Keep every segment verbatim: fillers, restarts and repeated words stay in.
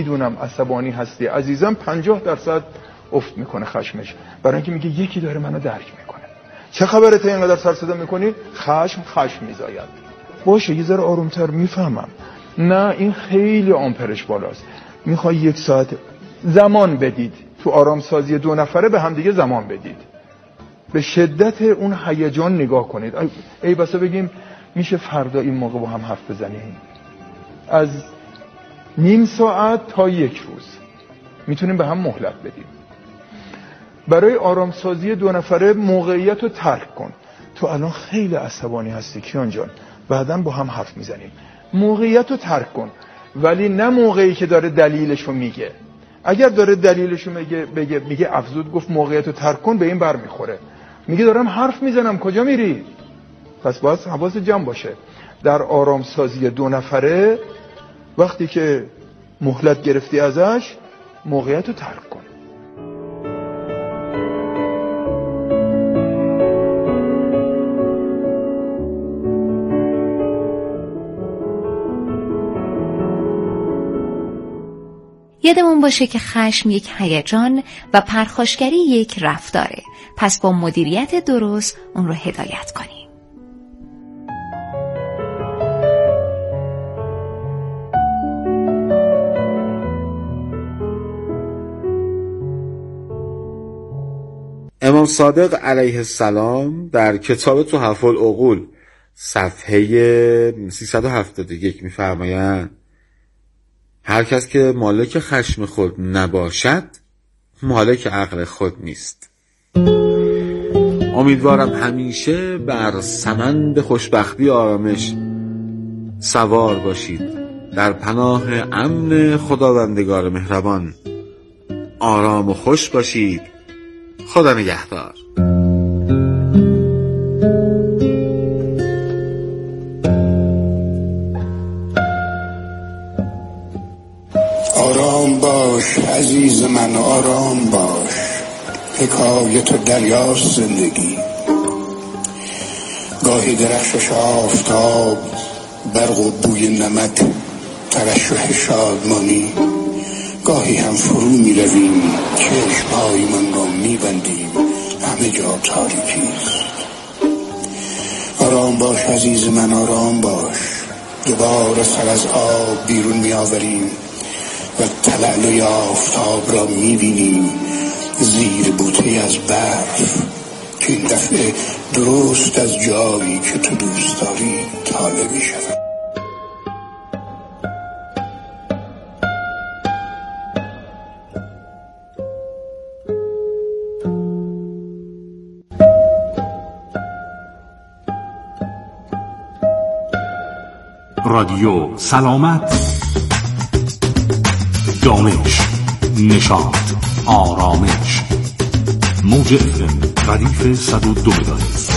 میدونم عصبانی هستی عزیزم، پنجاه درصد افت میکنه خشمش، برای اینکه میگه یکی داره منو درک میکنه. چه خبره تا اینقدر سر صدا میکنی؟ خشم خشم میزاید. باشه یه ذره آرومتر، میفهمم. نه این خیلی آمپرش بالاست، میخوای یک ساعت زمان بدید تو آرامسازی دو نفره، به هم دیگه زمان بدید، به شدت اون هیجان نگاه کنید. ای بسا بگیم میشه فردا این موقع با هم حرف بزنیم، از نیم ساعت تا یک روز میتونیم به هم مهلت بدیم. برای آرامسازی دو نفره موقعیت رو ترک کن. تو الان خیلی عصبانی هستی کیان جان، بعداً با هم حرف میزنیم. موقعیت رو ترک کن، ولی نه موقعی که داره دلیلشو میگه. اگر داره دلیلشو میگه بگه میگه افزود گفت موقعیت رو ترک کن، به این بر میخوره، میگه دارم حرف میزنم کجا میری؟ پس باید حواس جمع باشه. در آرامسازی دو نفره وقتی که مهلت گرفتی ازش، موقعیت رو ترک کن. یادمون باشه که خشم یک هیجان و پرخاشگری یک رفتاره، پس با مدیریت درست اون رو هدایت کنیم. امام صادق علیه السلام در کتاب تحف العقول صفحه سیصد و هفتاد و یک می‌فرمایند هر کس که مالک خشم خود نباشد مالک عقل خود نیست. امیدوارم همیشه بر سمند خوشبختی آرامش سوار باشید. در پناه امن خداوندگار مهربان آرام و خوش باشید. خدا نگهدار. آرام باش عزیز من، آرام باش، حکایت و دریاست زندگی. گاهی درخشش آفتاب، برق و بوی نمک، ترشح شادمانی. گاهی هم فرو می رویم، چشمهای من را می بندیم، همه جا تاریکیست. آرام باش عزیز من، آرام باش، دوباره سر از آب بیرون می آوریم و تلالوی آفتاب را می بینیم زیر بوته از برف که این دفعه درست از جایی که تو دوست داری طالع می شود. رادیو سلامت، دانش، نشاط، آرامش. موج اف ام ردیف صد و دو مگاهرتز.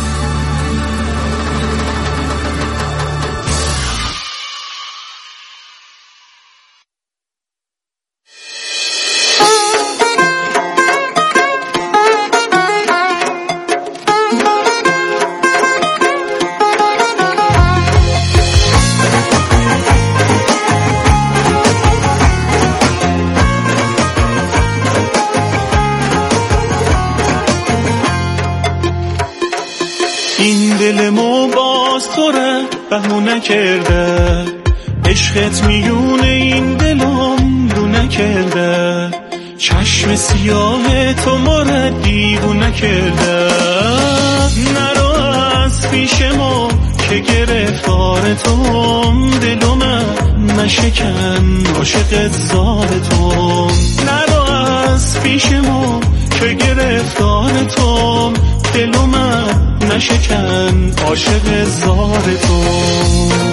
این دل ما باز توره بهونه کرده، عشقت میونه این دلم دونه کرده، چشم سیاه تو ما را دیوونه کرده. نرو از پیش ما که گرفتار توم، دلم نشکن عاشق زار توم. نرو از پیش ما که گرفتار توم، دلم نشکن عاشق زار توم.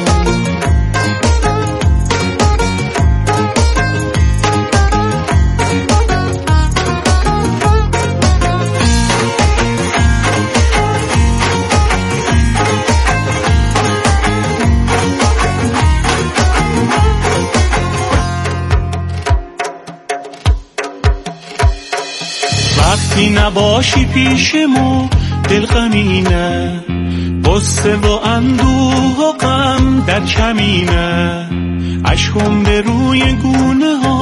وقتی نباشی پیش ما دل غمینه، غصه و اندوه و غم در کمینه، اشکم به روی گونه ها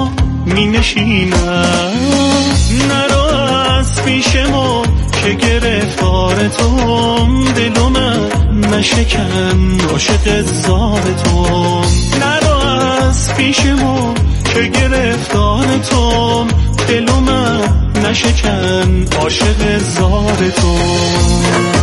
می نشینم. نرو از پیش ما که گرفتار توم، دلو من نشکن عاشق زار توم. نرو از پیش ما که گرفتار توم، دلو من نشکن عاشق زار توم.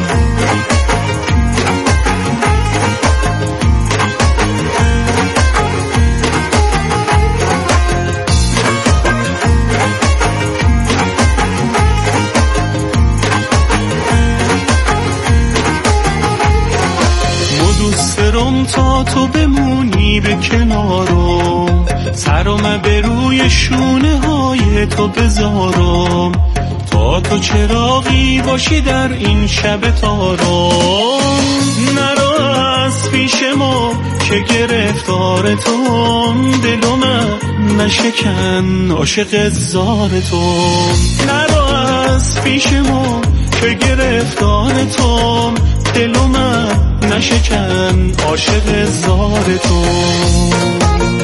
تا تو بمونی به کنارم، سرم به روی شونه های تو بذارم، تا تو چراغی باشی در این شب تارم. نرو از پیش ما که گرفتار توم، دلو من نشکن عاشق زار توم. نرو از پیش ما که گرفتار توم، دلو من نشکن عاشق زار توم.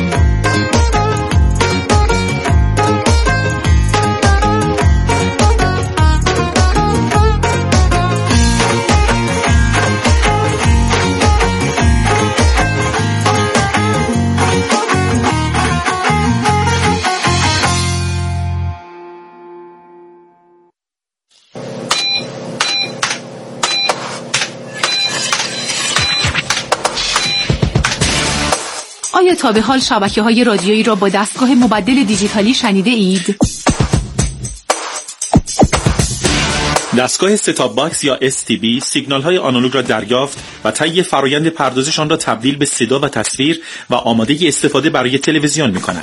آیا تا به حال شبکه‌های رادیویی را با دستگاه مبدل دیجیتالی شنیده اید؟ دستگاه ستاپ باکس یا اس تی بی سیگنال‌های آنالوگ را دریافت و طی فرایند پردازشان را تبدیل به صدا و تصویر و آماده استفاده برای تلویزیون می‌کند.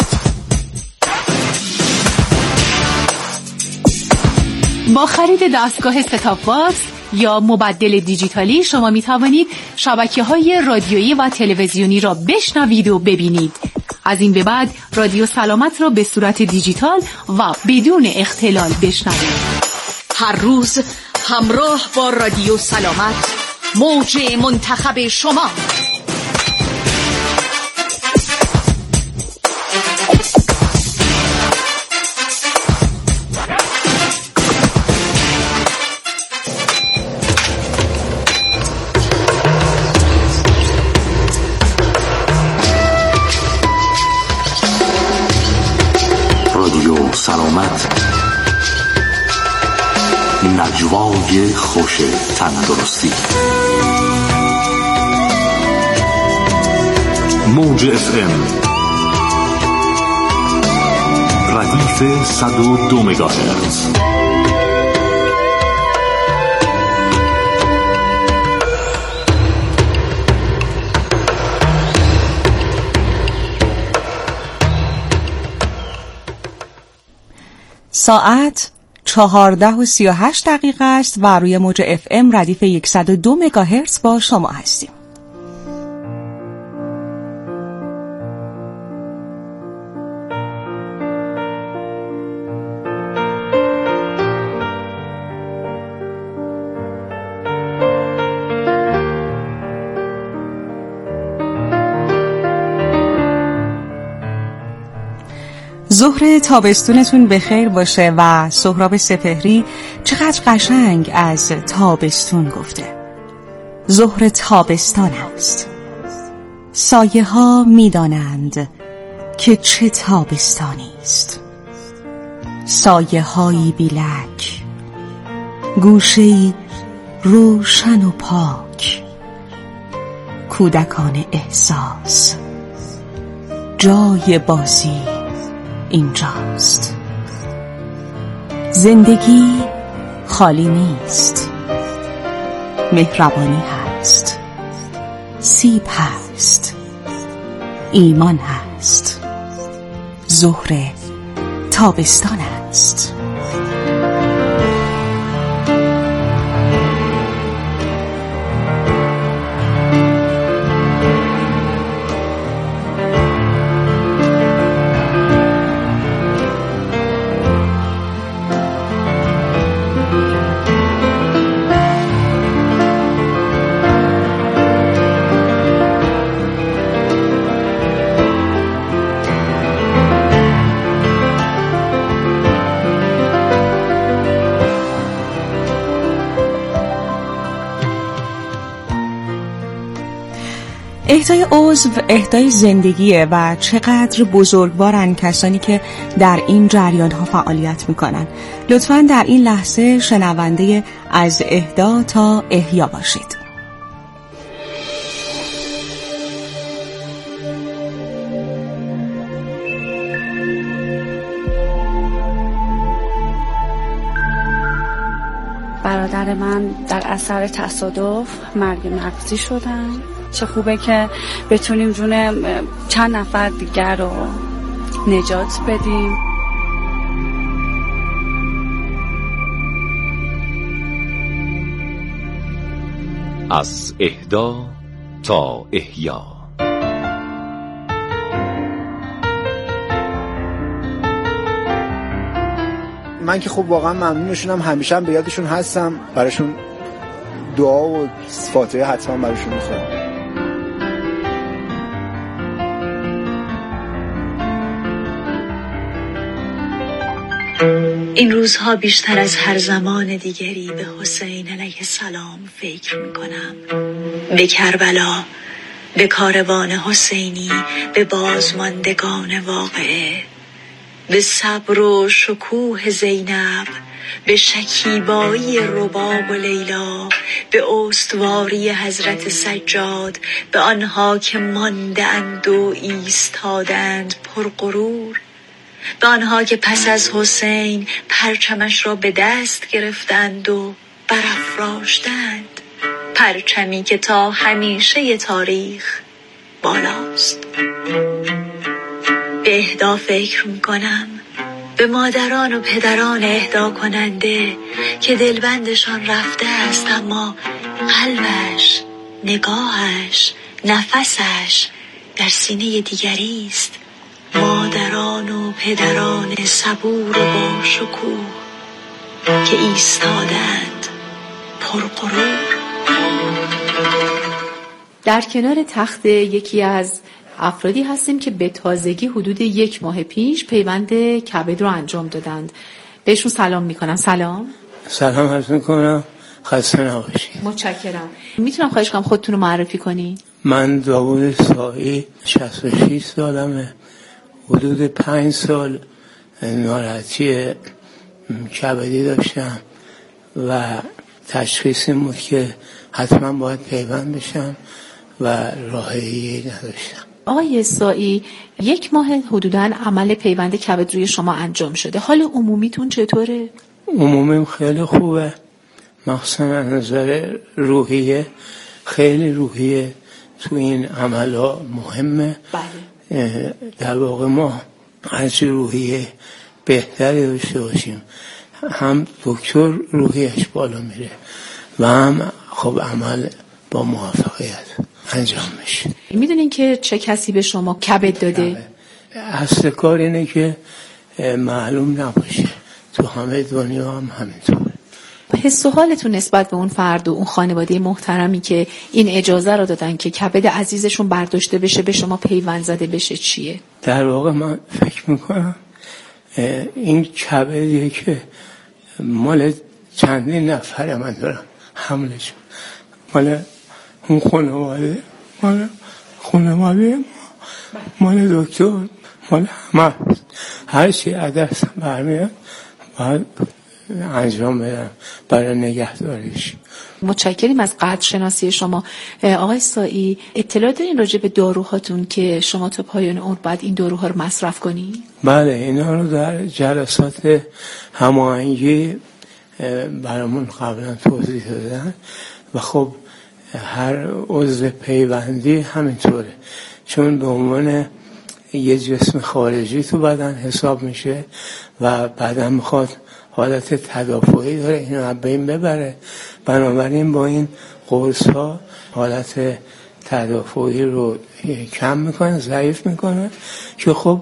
با خرید دستگاه ستاپ باکس یا مبدل دیجیتالی شما می توانید شبکه‌های رادیویی و تلویزیونی را بشنوید و ببینید. از این به بعد رادیو سلامت را به صورت دیجیتال و بدون اختلال بشنوید. هر روز همراه با رادیو سلامت، موج منتخب شما. سلامت، نجوای خوش تندرستی. موج اف ام ردیف صد و دو مگاهرتز. ساعت چهارده و سی و هشت دقیقه است و روی موج اف ام ردیف صد و دو مگاهرتز با شما هستیم. ظهر تابستونتون بخیر باشه و سهراب سپهری چقدر قشنگ از تابستون گفته. ظهر تابستان است. سایه ها می دانند که چه تابستانی است. سایه هایی بیلک، گوشه‌ای روشن و پاک، کودکان احساس، جای بازی اینجاست. زندگی خالی نیست. مهربانی هست، سیب هست، ایمان هست. ظهر تابستان است. اهدای عضو اهدای زندگیه و چقدر بزرگوارن کسانی که در این جریان ها فعالیت میکنن. لطفاً در این لحظه شنونده از اهدا تا احیا باشید. برادر من در اثر تصادف مرگ مغزی شدن. چه خوبه که بتونیم جون چند نفر دیگر رو نجات بدیم. از اهدا تا احیا. من که خب واقعا ممنونشونم، همیشه هم به یادشون هستم، براشون دعا و فاتحه حتما براشون میخونم. این روزها بیشتر از هر زمان دیگری به حسین علیه السلام فکر میکنم، به کربلا، به کاروان حسینی، به بازماندگان واقعه، به صبر و شکوه زینب، به شکیبایی رباب و لیلا، به استواری حضرت سجاد، به آنها که مانده اند و ایستادند پرغرور، به آنها که پس از حسین پرچمش را به دست گرفتند و برافراشتند، پرچمی که تا همیشه تاریخ بالاست. به اهدا فکر میکنم، به مادران و پدران اهدا کننده که دلبندشان رفته است اما قلبش، نگاهش، نفسش در سینه دیگری است. مادران و پدران صبور و با شکوه که ایستادند پرغرور. در کنار تخت یکی از افرادی هستیم که به تازگی حدود یک ماه پیش پیوند کبد رو انجام دادند. بهشون سلام میکنم. سلام. سلام عرض میکنم، خسته نباشید. متشکرم. میتونم خواهش کنم خودتون رو معرفی کنی؟ من داوود سایی، شصت و شش سالمه. حدود پنج سال ناراحتی کبدی داشتم و تشخیص این بود که حتما باید پیوند بشم و راه دیگه‌ای نداشتم. آقای سایی، یک ماه حدوداً عمل پیوند کبد روی شما انجام شده. حال عمومیتون چطوره؟ عمومیم خیلی خوبه، مخصوصا از نظر روحیه. خیلی روحیه تو این عملا مهمه. بله. در واقع ما هرچی روحیه بهتری داشته باشیم، هم دکتر روحیش بالا میره و هم خب عمل با موفقیت انجام میشه. میدونین که چه کسی به شما کبد داده؟ اصل کار اینه که معلوم نباشه، تو همه دنیا هم همینطوره. حس و حالتون نسبت به اون فرد و اون خانواده محترمی که این اجازه رو دادن که کبد عزیزشون برداشته بشه به شما پیوند زده بشه چیه؟ در واقع من فکر میکنم این کبدیه که مال چندین نفره من دارم حملش، مال اون خانواده، مال خانواده مال دکتر، مال همه، هر چی از دستم برمیاد باید انجام بدم برای نگهداریش. متشکریم از قدرشناسی شما. آقای سایی، اطلاع دارین راجع به داروهاتون که شما تا پایان عمر باید این داروها رو مصرف کنی؟ بله، اینا رو در جلسات هماهنگی برامون قبلا توضیح دادن و خب هر عضو پیوندی همینطوره، چون به عنوان یه جسم خارجی تو بدن حساب میشه و بدن میخواد حالت تدافعی داره اینو از بین ببره، بنابراین با این قرص ها حالت تدافعی رو کم میکنه، ضعیف میکنه که خب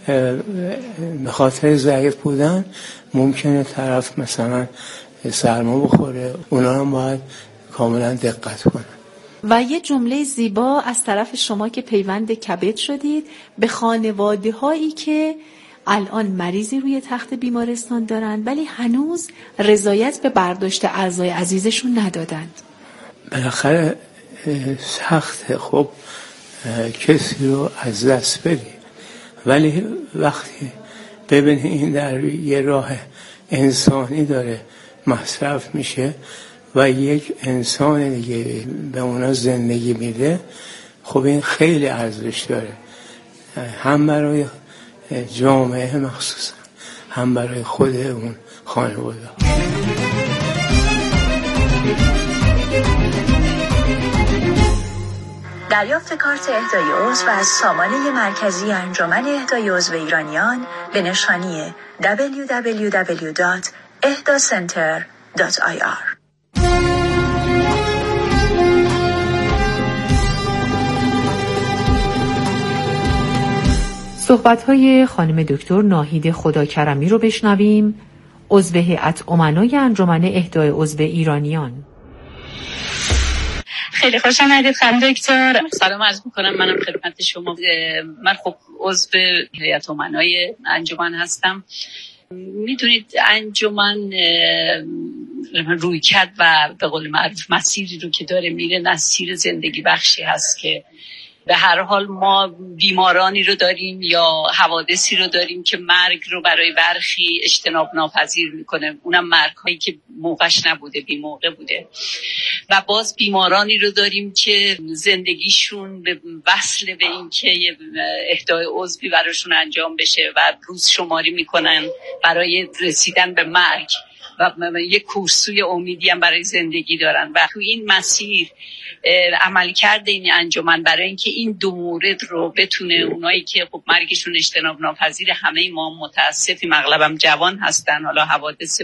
به خاطر ضعیف بودن ممکنه طرف مثلا سرما بخوره، اونا هم باید کاملا دقت کنه. و یه جمله زیبا از طرف شما که پیوند کبد شدید به خانواده هایی که الان مریضی روی تخت بیمارستان دارن ولی هنوز رضایت به برداشت اعضای عزیزشون ندادند. بالاخره سخته، خب کسی رو از دست بدی، ولی وقتی ببینی این در یه راه انسانی داره مصرف میشه و یک انسان دیگه به اونا زندگی میده، خب این خیلی ارزش داره، هم برای جامعه مخصوصا، هم برای خود اون خانواده. دریافت کارت اهدای عضو از سامانه مرکزی انجمن اهدای عضو ایرانیان به نشانی دبلیو دبلیو دبلیو دات اهدا سنتر دات آی آر. صحبت‌های خانم دکتر ناهید خداکرمی رو بشنویم، عضو هیئت امنای انجمن اهدای عضو ایرانیان. خیلی خوش آمدید خانم دکتر. سلام عرض می‌کنم، منم خدمت شما. من خب عضو هیئت امنای انجمن هستم. میدونید انجمن رویکرد و به قول معروف مسیری رو که داره میره مسیر زندگی بخشی هست که به هر حال ما بیمارانی رو داریم یا حوادثی رو داریم که مرگ رو برای برخی اجتناب ناپذیر میکنه، اونم مرگ هایی که موقعش نبوده، بی موقع بوده. و باز بیمارانی رو داریم که زندگیشون به وصل به این که اهدای عضوی براشون انجام بشه و روز شماری میکنن برای رسیدن به مرگ و یک کورسوی امیدی هم برای زندگی دارن. و تو این مسیر عمل کرده این انجمن برای اینکه این دو مورد رو بتونه اونایی که خب مرگشون اجتناب ناپذیر، همه ما متاسفیم اغلبم جوان هستن، حالا حوادث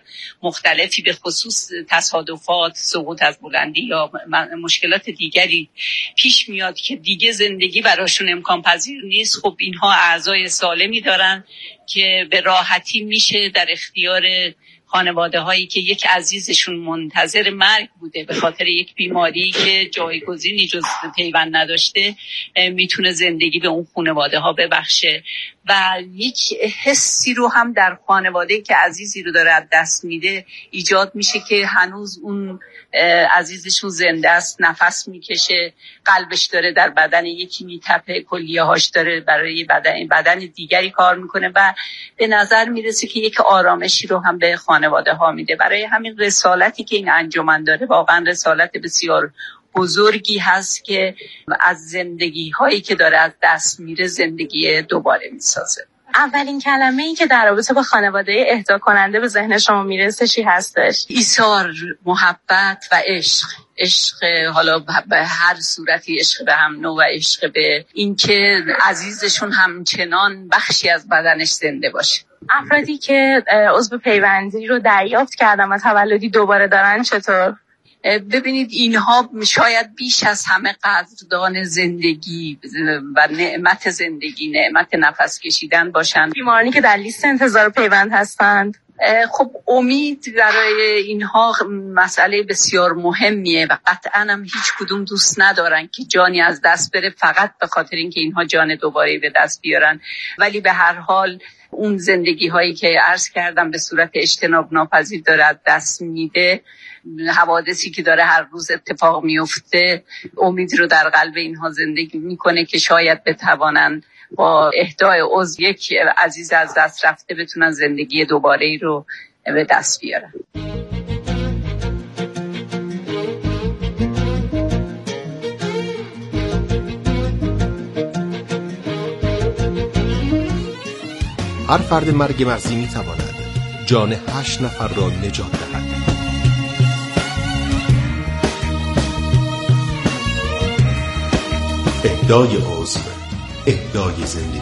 مختلفی به خصوص تصادفات، سقوط از بلندی یا مشکلات دیگری پیش میاد که دیگه زندگی براشون امکان پذیر نیست، خب اینها اعضای سالمی دارن که به راحتی میشه در اختیار خانواده هایی که یک عزیزشون منتظر مرگ بوده به خاطر یک بیماری که جایگزینی جز پیوند نداشته، میتونه زندگی به اون خانواده ها ببخشه و یک حسی رو هم در خانواده که عزیزی رو داره از دست میده ایجاد میشه که هنوز اون عزیزشون زنده است، نفس میکشه، قلبش داره در بدن یکی میتپه، کلیه هاش داره برای بدن بدن دیگری کار میکنه و به نظر میرسه که یک آرامشی رو هم به خانواده ها میده. برای همین رسالتی که این انجمن داره واقعا رسالت بسیار بزرگی هست که از زندگی هایی که داره از دست میره زندگی دوباره میسازه. اولین کلمه ای که در رابطه با خانواده اهدا کننده به ذهن شما میرسه چی هستش؟ ایثار، محبت و عشق. عشق حالا به هر صورتی، عشق به هم نوع و عشق به اینکه عزیزشون همچنان بخشی از بدنش زنده باشه. افرادی که عضو پیوندی رو دریافت کردن و تولدی دوباره دارن چطور؟ ببینید اینها شاید بیش از همه قدردان زندگی و نعمت زندگی، نعمت نفس کشیدن باشند. بیمارانی که در لیست انتظار پیوند هستند، خب امید برای اینها مسئله بسیار مهمیه و قطعا هم هیچ کدوم دوست ندارن که جانی از دست بره فقط به خاطر اینکه اینها جان دوباره به دست بیارن، ولی به هر حال اون زندگی هایی که عرض کردم به صورت اجتناب ناپذیر داره از دست میده، حوادثی که داره هر روز اتفاق میفته، امید رو در قلب اینها زندگی میکنه که شاید بتوانن با اهدای عضو یک عزیز از دست رفته بتونن زندگی دوباره ای رو به دست بیارن. هر فرد مرگ مغزی میتواند جان هشت نفر را نجات دهد. اهدای عضو، اهدای زندگی.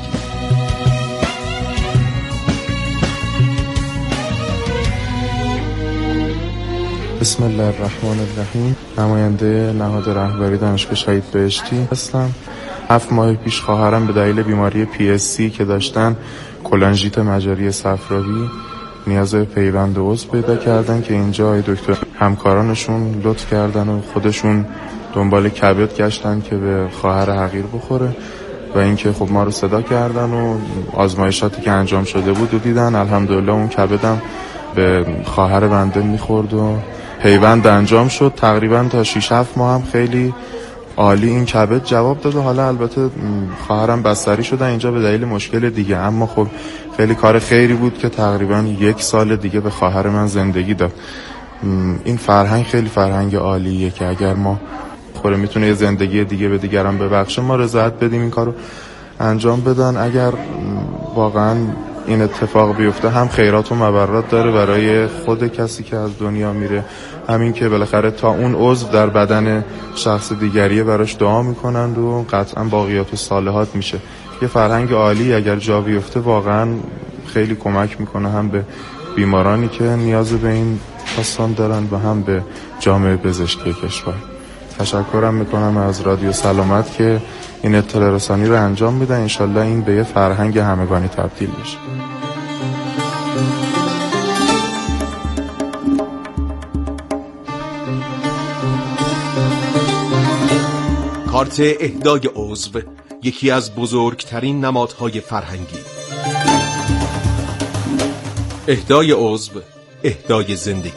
بسم الله الرحمن الرحیم. نماینده نهاد رهبری دانشگاه شهید بهشتی هستم. هفت ماه پیش خواهرم به دلیل بیماری پی اس سی که داشتن، کلانژیت مجاری صفراوی، نیاز به پیوند عضو پیدا کردن که اینجا دکتر همکارانشون لطف کردن و خودشون دنبال کبد گشتن که به خواهر حقیر بخوره و اینکه خب ما رو صدا کردن و آزمایشاتی که انجام شده بود و دیدن الحمدلله اون کبدم به خواهر بنده میخورد و پیوند انجام شد. تقریبا تا شش هفت ماه هم خیلی عالی این کبد جواب داد. حالا البته خواهرم بستری شدن اینجا به دلیل مشکل دیگه، اما خب خیلی کار خیری بود که تقریبا یک سال دیگه به خواهر من زندگی داد. این فرهنگ خیلی فرهنگ عالیه که اگر ما خوره میتونه یه زندگی دیگه به دیگران ببخشه، ما رضایت بدیم این کارو انجام بدن. اگر واقعا این اتفاق بیفته هم خیرات و مبرات داره برای خود کسی که از دنیا میره، همین که بالاخره تا اون عضو در بدن شخص دیگریه براش دعا میکنند و قطعا باقیات و صالحات میشه. یه فرهنگ عالی اگر جا بیفته واقعا خیلی کمک میکنه، هم به بیمارانی که نیاز به این داستان دارن و هم به جامعه پزشکی کشور. تشکرم میکنم از رادیو سلامت که این اطلاع رسانی رو انجام میدن. انشالله این به یه فرهنگ همگانی تبدیل بشه. کارت اهدای عضو یکی از بزرگترین نمادهای فرهنگی. اهدای عضو، اهدای زندگی.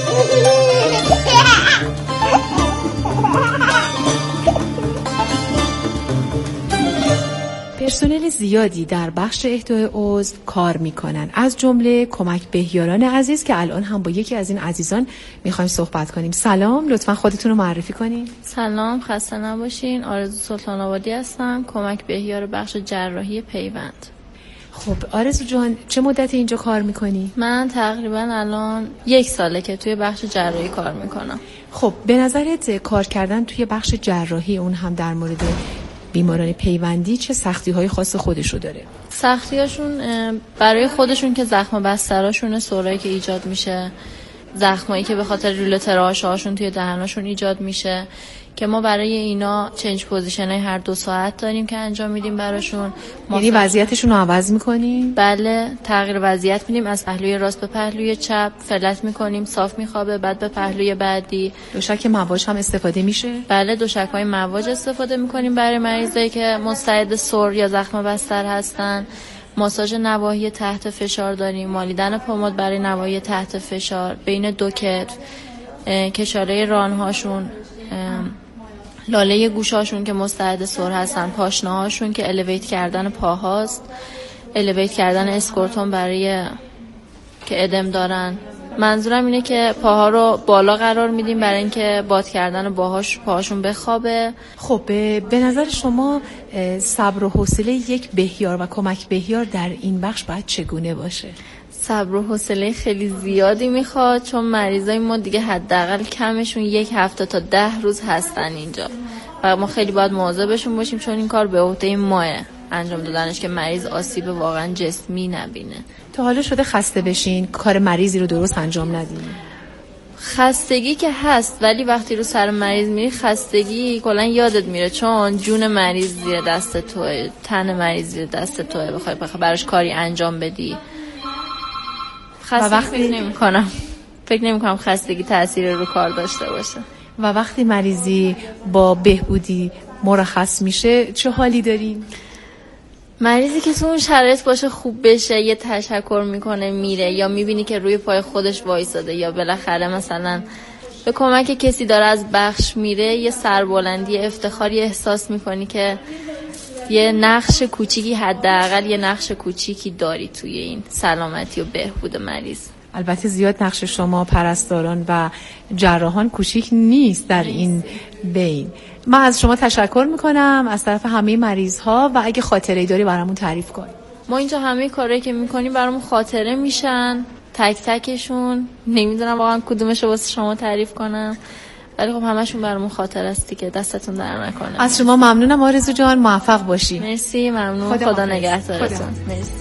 پرسنل زیادی در بخش اهدای عضو کار میکنن، از جمله کمک بهیاران عزیز که الان هم با یکی از این عزیزان میخوایم صحبت کنیم. سلام، لطفا خودتون رو معرفی کنین. سلام، خسته نباشین. آرزو سلطان آبادی هستم، کمک بهیار بخش جراحی پیوند. خب آرزو جان، چه مدت اینجا کار میکنی؟ من تقریبا الان یک ساله که توی بخش جراحی کار میکنم. خب به نظرت کار کردن توی بخش جراحی، اون هم در مورد بیماران پیوندی، چه سختی های خاص خودشو داره؟ سختی هاشون برای خودشون که زخم بستراشونه، سورایی که ایجاد میشه، زخمایی که به خاطر ریلوتراش هاشون توی دهناشون ایجاد میشه که ما برای اینا چنج پوزیشن های هر دو ساعت داریم که انجام میدیم براشون. یعنی وضعیتشون رو عوض میکنیم؟ بله، تغییر وضعیت میدیم، از پهلوی راست به پهلوی چپ فلت میکنیم، صاف میخوابه، بعد به پهلوی بعدی. دوشک مواج هم استفاده میشه؟ بله، دوشک های مواج استفاده میکنیم برای مریضایی که مستعد سور یا زخم بستر هستن. ماساژ نواحی تحت فشار داریم، مالیدن پماد برای نواحی تحت فشار بین دو کتف، کشاره رانهاشون، لاله گوشاشون که مستعد سر هستن، پاشنه هاشون که الیویت کردن پاهاست، الیویت کردن اسکورتون برای که ادم دارن. منظورم اینه که پاها رو بالا قرار میدیم برای اینکه باد کردن باهاش پاهاشون بخوابه. خب به نظر شما صبر و حوصله یک بهیار و کمک بهیار در این بخش باید چگونه باشه؟ صبر و حوصله خیلی زیادی میخواد، چون مریضای ما دیگه حداقل کمشون یک هفته تا ده روز هستن اینجا و ما خیلی باید مواظبشون باشیم، چون این کار به عهده ماه انجام دادنش که مریض آسیب واقعا جسمی نبینه. تا حالا شده خسته بشین، کار مریضی رو درست انجام ندین؟ خستگی که هست، ولی وقتی رو سر مریض میری خستگی کلا یادت میره، چون جون مریض زیر دست توه، تن مریض زیر دست توه، بخوای براش کاری انجام بدی. خستگی و وقتی فکر نمی کنم فکر نمی کنم خستگی تأثیر رو کار داشته باشه. و وقتی مریضی با بهبودی مرخص میشه چه حالی دارین؟ مریضی که تو اون شرایط باشه خوب بشه، یه تشکر میکنه میره، یا میبینی که روی پای خودش وایساده، یا بالاخره مثلا به کمک کسی داره از بخش میره، یه سربلندی افتخاری احساس میکنی که یه نقش کوچیکی، حداقل یه نقش کوچیکی داری توی این سلامتی و بهبود مریض. البته زیاد نقش شما پرستاران و جراحان کوچیک نیست در این بین. من از شما تشکر میکنم از طرف همه مریض ها، و اگه خاطره‌ای داری برامون تعریف کن. ما اینجا همه کارهایی که میکنیم برامون خاطره میشن، تک تکشون. نمیدونم واقعا کدومشو واسه شما تعریف کنم، ولی خب همشون برامون خاطره است که دستتون در نکنه. از شما ممنونم آرزو جان، موفق باشی. مرسی، ممنون. خدا, خدا نگهدارتون. مرسی.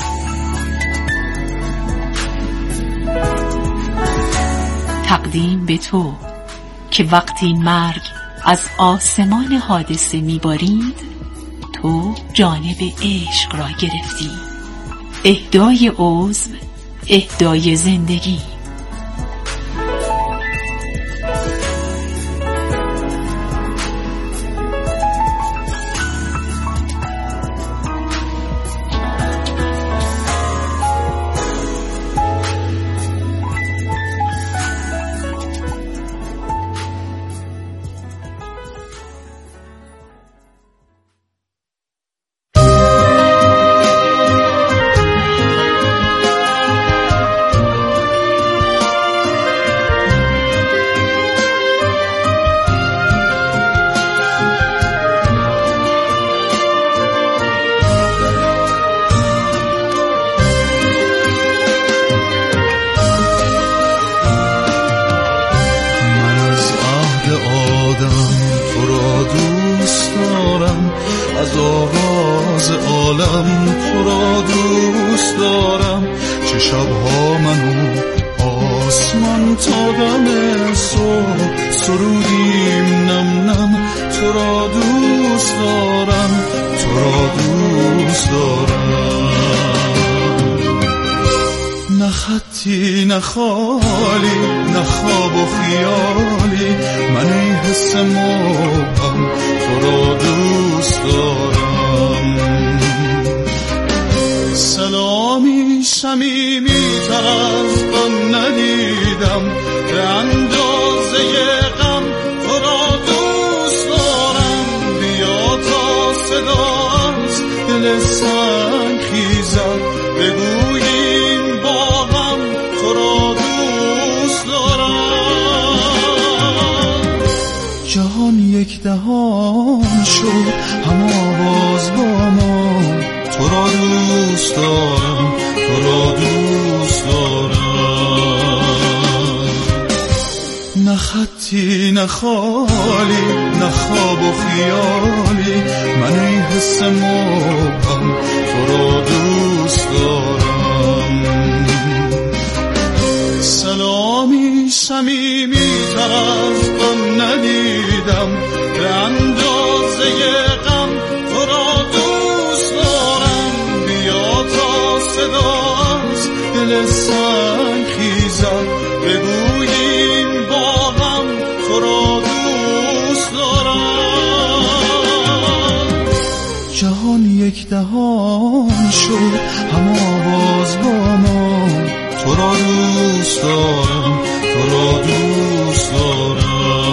تقدیم به تو که وقتی مرگ از آسمان حادثه میبارید، تو جانب عشق را گرفتی. اهدای عضو، اهدای زندگی. از آغاز عالم تو را دوست دارم. چه شبها منو آسمان تا دم صبح سرودیم نم نم. تو را دوست دارم، تو را دوست دارم. نه خطی نه خالی، نه خواب و خیالی، من ای حس مبهم تو را دوست دارم. سلامی صمیمی تر از غم ندیدم، به اندازه غم تو را دوست دارم. بیا تا صدا از دل سنگ خیزد، بگوییم با هم تو را دوست دارم. جهان یک دهان شد هم آواز با ما، تو را دوست دارم، تو را دوست دارم. نه خطی نه خالی، نه خواب و خیالی، من ای حس مبهم تو را دوست دارم. سلامی صمیمی تر از غم ندیدم، به اندازه غم تو را دوست دارم. بیا تا صدا از دل سنگ خیزد، بگوییم با هم تو را دوست دارم. جهان یک دهان شد هم آواز با ما، تو را دوست دارم، تو را دوست دارم.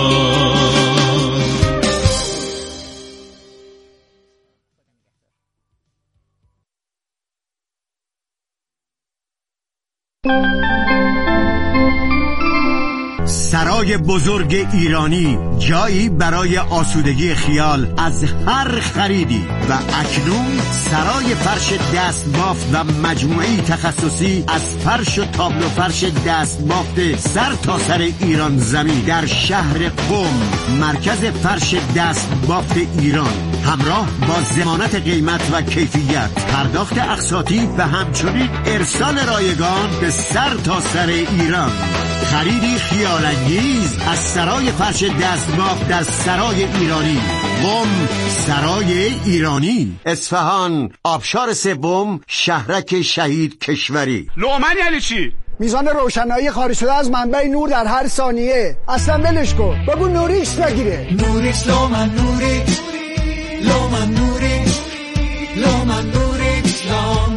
سرای بزرگ ایرانی، جایی برای آسودگی خیال از هر خریدی. و اکنون سرای فرش دست بافت و مجموعه‌ای تخصصی از فرش و تابلو فرش دست بافت سر تا سر ایران زمین در شهر قم، مرکز فرش دست بافت ایران، همراه با ضمانت قیمت و کیفیت، پرداخت اقساطی و همچنین ارسال رایگان به سر تا سر ایران. خریدی خیال‌انگیز از سرای فرش دستبافت در سرای ایرانی، قم، سرای ایرانی، اصفهان، آبشار سوم، شهرک شهید کشوری. لومن یعنی چی؟ میزان روشنایی خارج شده از منبع نور در هر ثانیه. اصلا ولش کن، بگو نوریکس بگیره. نوریکس لومن نوریکس، لومن نوریکس، لومن نوریکس لام،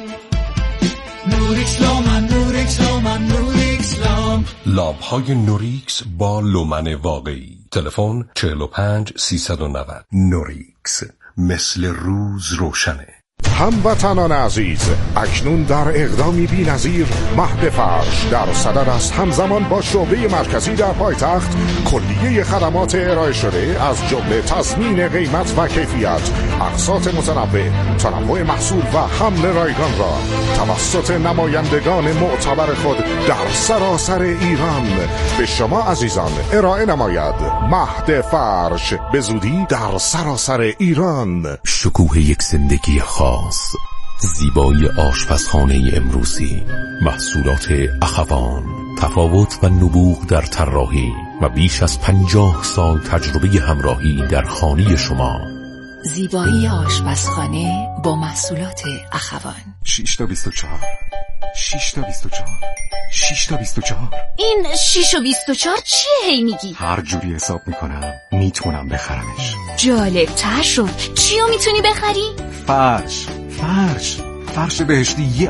نوریکس لومن نوریکس لومن نوریکس لام. لامپ‌های نوریکس با لومن واقعی. تلفن چهل و پنج سیصد و نود. نوریکس، مثل روز روشنه. هموطنان عزیز، اکنون در اقدامی بی‌نظیر مهد فرش در صدد است همزمان با شعبه مرکزی در پایتخت کلیه خدمات ارائه شده از جمله تضمین قیمت و کیفیت، اقساط متنوع، تنوع محصول و حمل رایگان را توسط نمایندگان معتبر خود در سراسر ایران به شما عزیزان ارائه نماید. مهد فرش به زودی در سراسر ایران. شکوه یک زندگی خاص، زیبایی آشپزخانه امروزی، محصولات اخوان، تفاوت و نبوغ در طراحی و بیش از پنجاه سال تجربه همراهی در خانه شما. زیبایی آشپزخانه با محصولات اخوان. شش تا بیست و چهار، شش تا بیست و چهار، شش تا بیست و چهار. این شش و بیست و چهار چیه هی میگی؟ هر جوری حساب میکنم میتونم بخرمش. جالب تر شد. چیو میتونی بخری؟ فرش، فرش، فرش بهشتی.